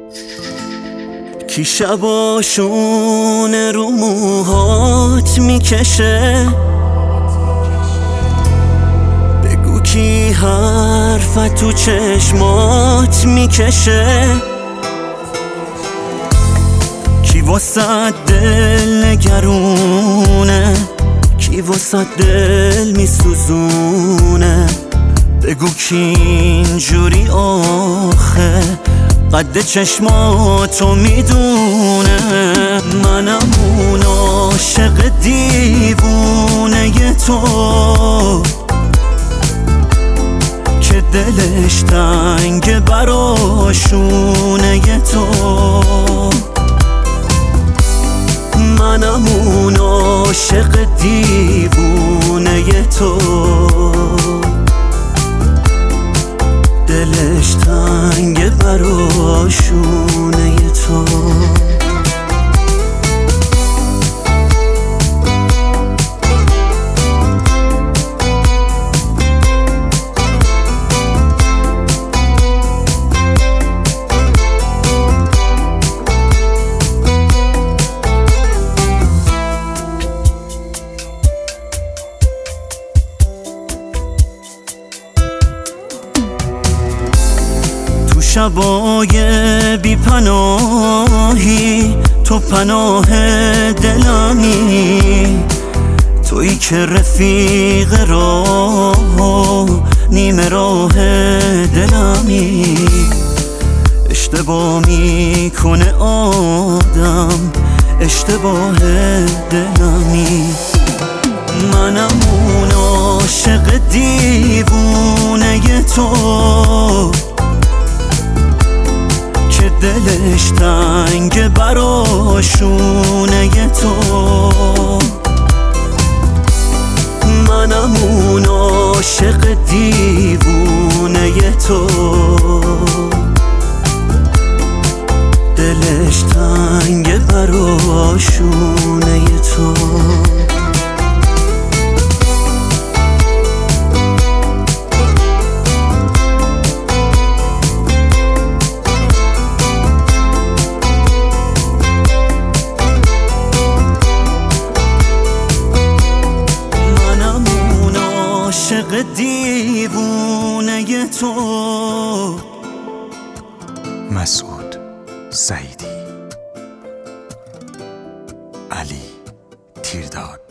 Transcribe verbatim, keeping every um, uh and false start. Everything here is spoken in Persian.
کی شباشون رو موهات میکشه؟ بگو کی حرفت تو چشمات میکشه؟ کی واسه دل نگرونه؟ کی واسه دل میسوزونه؟ بگو کی اینجوری آخه قد چشماتو میدونه؟ منم اون عاشق دیوونه تو که دلش تنگ براشونه تو. منم اون عاشق دیوونه تو دلش تنگ براشونه تو. شبای بی پناهی تو پناه دلمی، تویی که رفیق راه نیمه راه دلمی. اشتباه میکنه آدم، اشتباه دلمی. منم اون عاشق دیوونه تو دلش تنگ براشونه تو. منم اون عاشق دیوونه تو دلش تنگ براشونه تو. عاشق دیوونه تو. مسعود سعیدی، علی تیرداد.